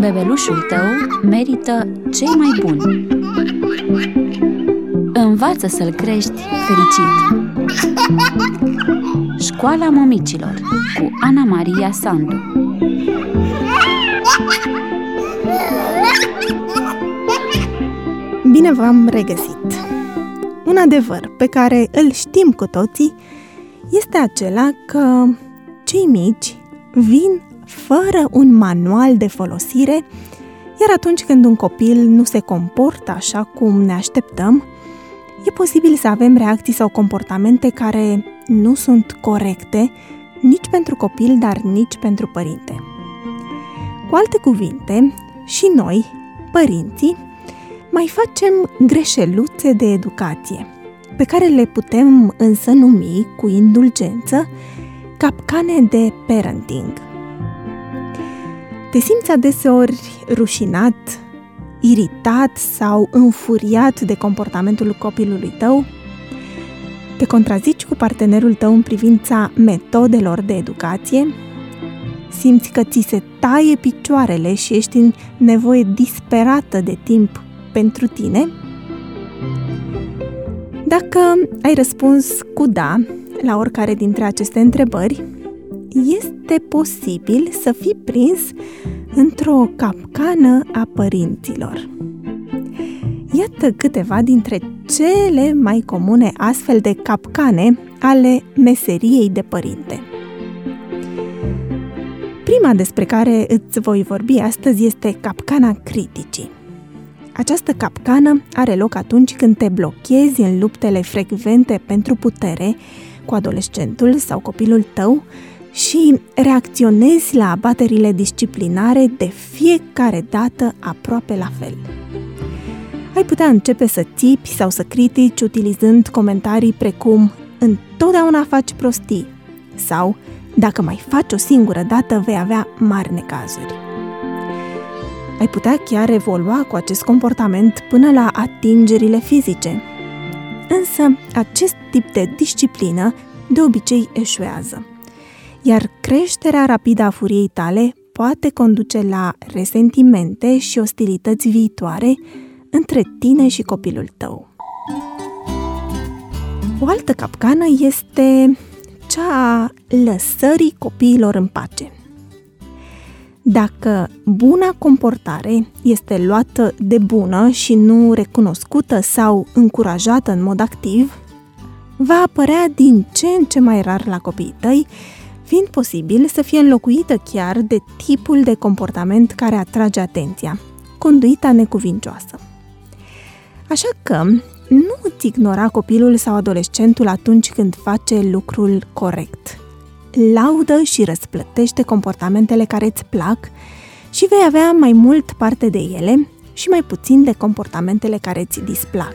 Bebelușul tău merită cei mai buni. Învață să-l crești fericit. Școala Mămicilor cu Ana Maria Sandu. Bine v-am regăsit! Un adevăr pe care îl știm cu toții este acela că cei mici vin fără un manual de folosire, iar atunci când un copil nu se comportă așa cum ne așteptăm, e posibil să avem reacții sau comportamente care nu sunt corecte nici pentru copil, dar nici pentru părinte. Cu alte cuvinte, și noi, părinții, mai facem greșeluțe de educație, pe care le putem însă numi cu indulgență capcane de parenting. Te simți adeseori rușinat, iritat sau înfuriat de comportamentul copilului tău? Te contrazici cu partenerul tău în privința metodelor de educație? Simți că ți se taie picioarele și ești în nevoie disperată de timp pentru tine? Dacă ai răspuns cu da la oricare dintre aceste întrebări, este posibil să fii prins într-o capcană a părinților. Iată câteva dintre cele mai comune astfel de capcane ale meseriei de părinte. Prima despre care îți voi vorbi astăzi este capcana criticii. Această capcană are loc atunci când te blochezi în luptele frecvente pentru putere cu adolescentul sau copilul tău și reacționezi la abaterile disciplinare de fiecare dată aproape la fel. Ai putea începe să țipi sau să critici utilizând comentarii precum "întotdeauna faci prostii" sau "dacă mai faci o singură dată vei avea mari necazuri". Ai putea chiar evolua cu acest comportament până la atingerile fizice. Însă, acest tip de disciplină de obicei eșuează, iar creșterea rapidă a furiei tale poate conduce la resentimente și ostilități viitoare între tine și copilul tău. O altă capcană este cea a lăsării copiilor în pace. Dacă buna comportare este luată de bună și nu recunoscută sau încurajată în mod activ, va apărea din ce în ce mai rar la copiii tăi, fiind posibil să fie înlocuită chiar de tipul de comportament care atrage atenția, conduita necuvincioasă. Așa că nu îți ignora copilul sau adolescentul atunci când face lucrul corect. Laudă și răsplătește comportamentele care îți plac și vei avea mai mult parte de ele și mai puțin de comportamentele care îți displac.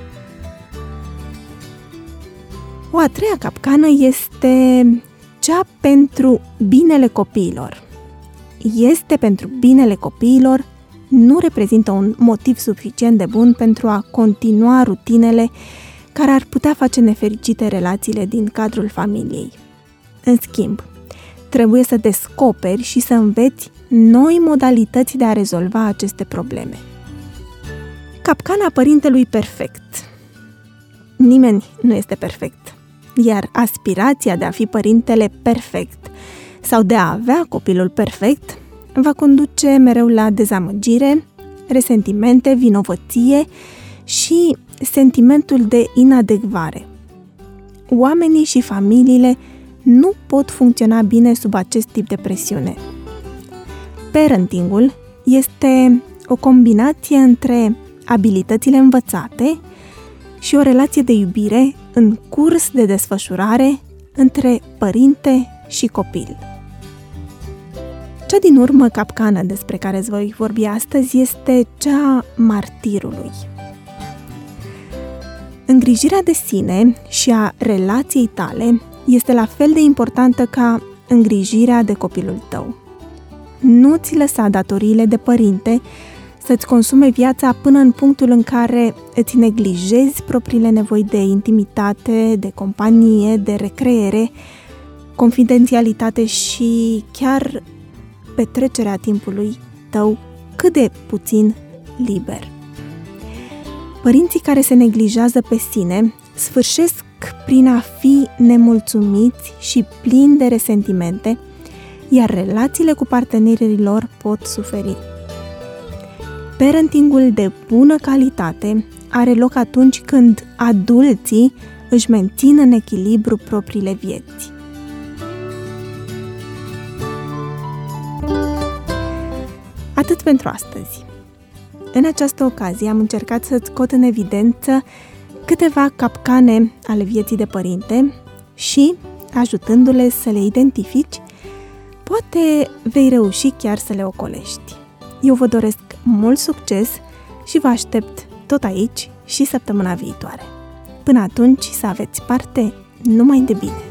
O a treia capcană este cea pentru binele copiilor. Este pentru binele copiilor, nu reprezintă un motiv suficient de bun pentru a continua rutinele care ar putea face nefericite relațiile din cadrul familiei. În schimb, trebuie să descoperi și să înveți noi modalități de a rezolva aceste probleme. Capcana părintelui perfect. Nimeni nu este perfect, iar aspirația de a fi părintele perfect sau de a avea copilul perfect va conduce mereu la dezamăgire, resentimente, vinovăție și sentimentul de inadecvare. Oamenii și familiile nu pot funcționa bine sub acest tip de presiune. Parentingul este o combinație între abilitățile învățate și o relație de iubire în curs de desfășurare între părinte și copil. Cea din urmă capcană despre care îți voi vorbi astăzi este cea a martirului. Îngrijirea de sine și a relației tale este la fel de importantă ca îngrijirea de copilul tău. Nu ți lăsa datoriile de părinte să-ți consume viața până în punctul în care îți neglijezi propriile nevoi de intimitate, de companie, de recreere, confidențialitate și chiar petrecerea timpului tău cât de puțin liber. Părinții care se neglijează pe sine sfârșesc prin a fi nemulțumiți și plini de resentimente, iar relațiile cu partenerii lor pot suferi. Parentingul de bună calitate are loc atunci când adulții își mențin în echilibru propriile vieți. Atât pentru astăzi. În această ocazie am încercat să scot în evidență câteva capcane ale vieții de părinte și, ajutându-le să le identifici, poate vei reuși chiar să le ocolești. Eu vă doresc mult succes și vă aștept tot aici și săptămâna viitoare. Până atunci să aveți parte numai de bine!